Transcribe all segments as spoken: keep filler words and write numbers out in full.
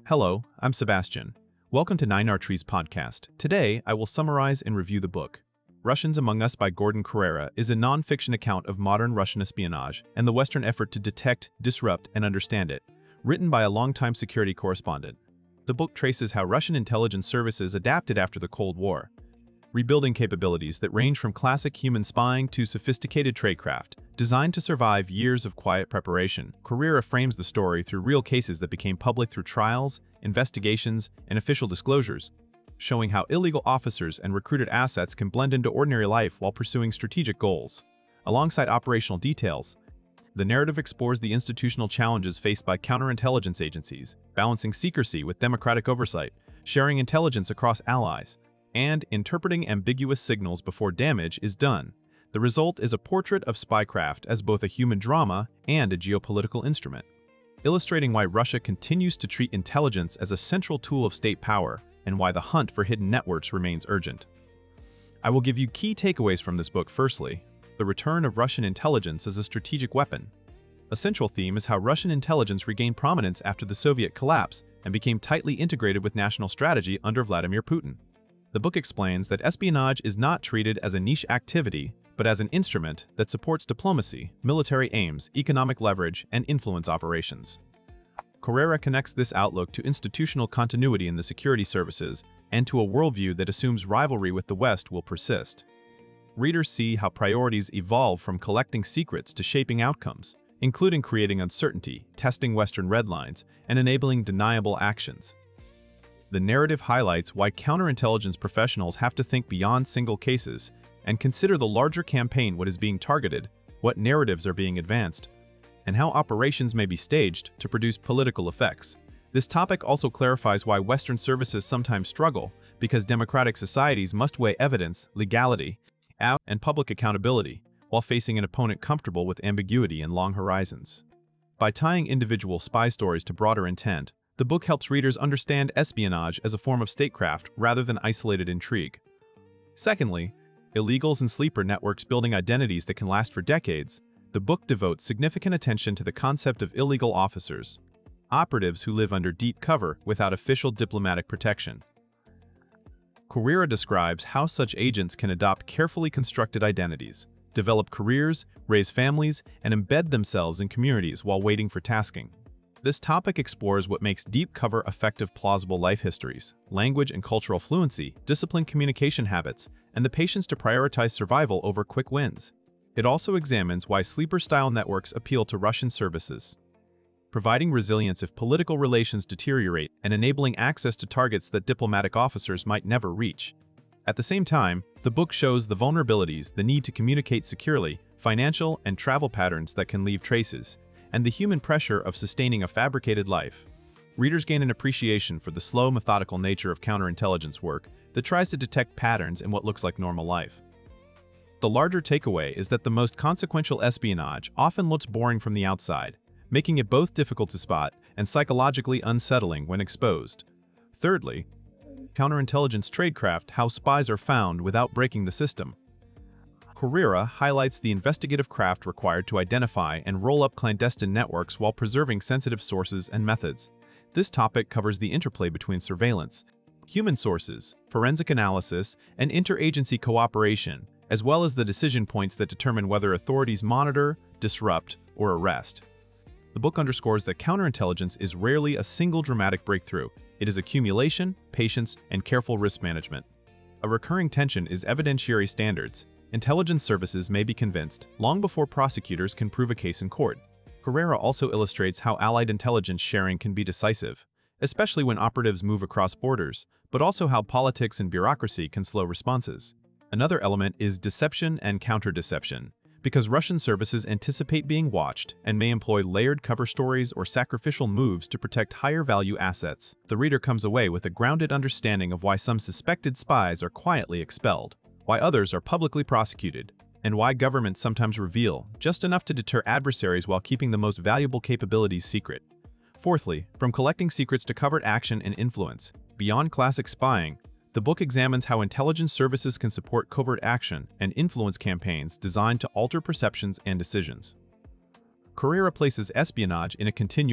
Hello, I'm Sebastian. Welcome to Nine Arteries podcast. Today, I will summarize and review the book. Russians Among Us by Gordon Corera is a non-fiction account of modern Russian espionage and the Western effort to detect, disrupt, and understand it, written by a longtime security correspondent. The book traces how Russian intelligence services adapted after the Cold War, rebuilding capabilities that range from classic human spying to sophisticated tradecraft, designed to survive years of quiet preparation. Corera frames the story through real cases that became public through trials, investigations, and official disclosures, showing how illegal officers and recruited assets can blend into ordinary life while pursuing strategic goals. Alongside operational details, the narrative explores the institutional challenges faced by counterintelligence agencies, balancing secrecy with democratic oversight, sharing intelligence across allies, and interpreting ambiguous signals before damage is done. The result is a portrait of spycraft as both a human drama and a geopolitical instrument, illustrating why Russia continues to treat intelligence as a central tool of state power and why the hunt for hidden networks remains urgent. I will give you key takeaways from this book. Firstly, the return of Russian intelligence as a strategic weapon. A central theme is how Russian intelligence regained prominence after the Soviet collapse and became tightly integrated with national strategy under Vladimir Putin. The book explains that espionage is not treated as a niche activity, but as an instrument that supports diplomacy, military aims, economic leverage, and influence operations. Corera connects this outlook to institutional continuity in the security services and to a worldview that assumes rivalry with the West will persist. Readers see how priorities evolve from collecting secrets to shaping outcomes, including creating uncertainty, testing Western red lines, and enabling deniable actions. The narrative highlights why counterintelligence professionals have to think beyond single cases and consider the larger campaign, what is being targeted, what narratives are being advanced, and how operations may be staged to produce political effects. This topic also clarifies why Western services sometimes struggle, because democratic societies must weigh evidence, legality, and public accountability, while facing an opponent comfortable with ambiguity and long horizons. By tying individual spy stories to broader intent, the book helps readers understand espionage as a form of statecraft rather than isolated intrigue. Secondly, illegals and sleeper networks building identities that can last for decades. The book devotes significant attention to the concept of illegal officers, operatives who live under deep cover without official diplomatic protection. Corera describes how such agents can adopt carefully constructed identities, develop careers, raise families, and embed themselves in communities while waiting for tasking. This topic explores what makes deep cover effective: plausible life histories, language and cultural fluency, disciplined communication habits, and the patience to prioritize survival over quick wins. It also examines why sleeper-style networks appeal to Russian services, providing resilience if political relations deteriorate and enabling access to targets that diplomatic officers might never reach. At the same time, the book shows the vulnerabilities, the need to communicate securely, financial and travel patterns that can leave traces, and the human pressure of sustaining a fabricated life. Readers gain an appreciation for the slow, methodical nature of counterintelligence work that tries to detect patterns in what looks like normal life. The larger takeaway is that the most consequential espionage often looks boring from the outside, making it both difficult to spot and psychologically unsettling when exposed. Thirdly, counterintelligence tradecraft: how spies are found without breaking the system. Corera highlights the investigative craft required to identify and roll up clandestine networks while preserving sensitive sources and methods. This topic covers the interplay between surveillance, human sources, forensic analysis, and interagency cooperation, as well as the decision points that determine whether authorities monitor, disrupt, or arrest. The book underscores that counterintelligence is rarely a single dramatic breakthrough. It is accumulation, patience, and careful risk management. A recurring tension is evidentiary standards. Intelligence services may be convinced long before prosecutors can prove a case in court. Corera also illustrates how allied intelligence sharing can be decisive, especially when operatives move across borders, but also how politics and bureaucracy can slow responses. Another element is deception and counter-deception, because Russian services anticipate being watched and may employ layered cover stories or sacrificial moves to protect higher-value assets. The reader comes away with a grounded understanding of why some suspected spies are quietly expelled, why others are publicly prosecuted, and why governments sometimes reveal just enough to deter adversaries while keeping the most valuable capabilities secret. Fourthly, from collecting secrets to covert action and influence, beyond classic spying, the book examines how intelligence services can support covert action and influence campaigns designed to alter perceptions and decisions. Corera places espionage in a continuum,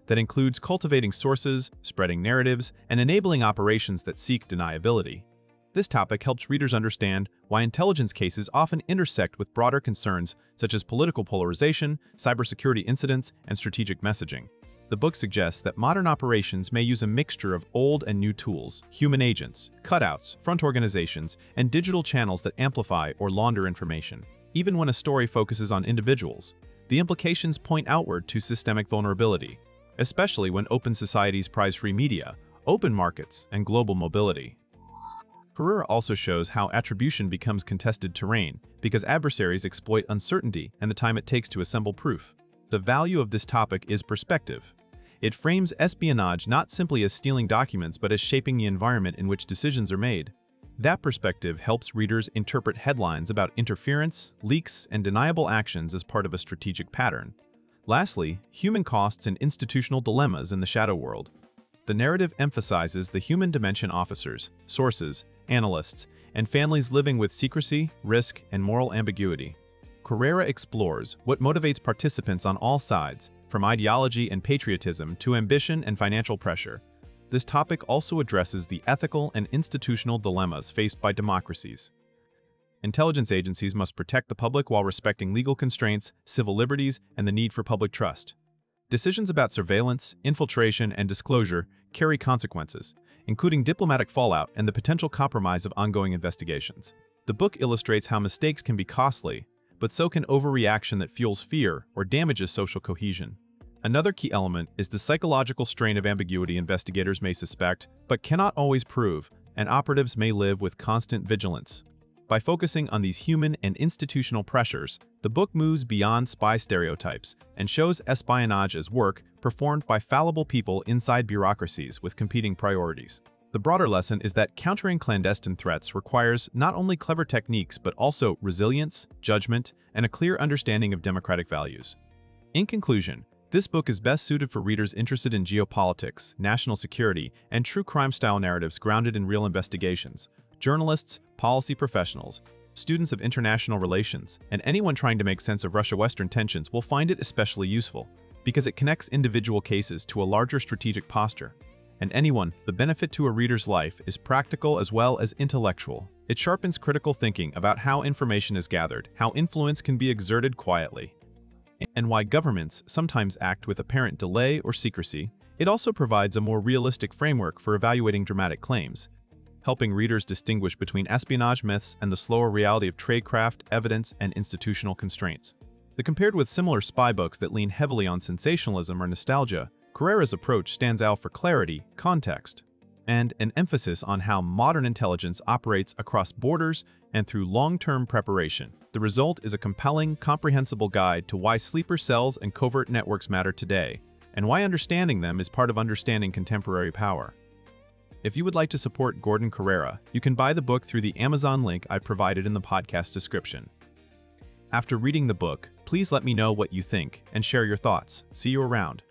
that includes cultivating sources, spreading narratives, and enabling operations that seek deniability. This topic helps readers understand why intelligence cases often intersect with broader concerns such as political polarization, cybersecurity incidents, and strategic messaging. The book suggests that modern operations may use a mixture of old and new tools, human agents, cutouts, front organizations, and digital channels that amplify or launder information. Even when a story focuses on individuals, the implications point outward to systemic vulnerability, especially when open societies prize free media, open markets, and global mobility. Carrera also shows how attribution becomes contested terrain because adversaries exploit uncertainty and the time it takes to assemble proof. The value of this topic is perspective. It frames espionage not simply as stealing documents but as shaping the environment in which decisions are made. That perspective helps readers interpret headlines about interference, leaks, and deniable actions as part of a strategic pattern. Lastly, human costs and institutional dilemmas in the shadow world. The narrative emphasizes the human dimension: officers, sources, analysts, and families living with secrecy, risk, and moral ambiguity. Carrera explores what motivates participants on all sides, from ideology and patriotism to ambition and financial pressure. This topic also addresses the ethical and institutional dilemmas faced by democracies. Intelligence agencies must protect the public while respecting legal constraints, civil liberties, and the need for public trust. Decisions about surveillance, infiltration, and disclosure carry consequences, including diplomatic fallout and the potential compromise of ongoing investigations. The book illustrates how mistakes can be costly, but so can overreaction that fuels fear or damages social cohesion. Another key element is the psychological strain of ambiguity investigators may suspect, but cannot always prove, and operatives may live with constant vigilance. By focusing on these human and institutional pressures, the book moves beyond spy stereotypes and shows espionage as work performed by fallible people inside bureaucracies with competing priorities. The broader lesson is that countering clandestine threats requires not only clever techniques but also resilience, judgment, and a clear understanding of democratic values. In conclusion, this book is best suited for readers interested in geopolitics, national security, and true crime-style narratives grounded in real investigations. Journalists, policy professionals, students of international relations, and anyone trying to make sense of Russia-Western tensions will find it especially useful, because it connects individual cases to a larger strategic posture. And anyone, the benefit to a reader's life is practical as well as intellectual. It sharpens critical thinking about how information is gathered, how influence can be exerted quietly, and why governments sometimes act with apparent delay or secrecy. It also provides a more realistic framework for evaluating dramatic claims, helping readers distinguish between espionage myths and the slower reality of tradecraft, evidence, and institutional constraints. The compared with similar spy books that lean heavily on sensationalism or nostalgia, Carrera's approach stands out for clarity, context, and an emphasis on how modern intelligence operates across borders and through long-term preparation. The result is a compelling, comprehensible guide to why sleeper cells and covert networks matter today, and why understanding them is part of understanding contemporary power. If you would like to support Gordon Carrera, you can buy the book through the Amazon link I provided in the podcast description. After reading the book, please let me know what you think and share your thoughts. See you around.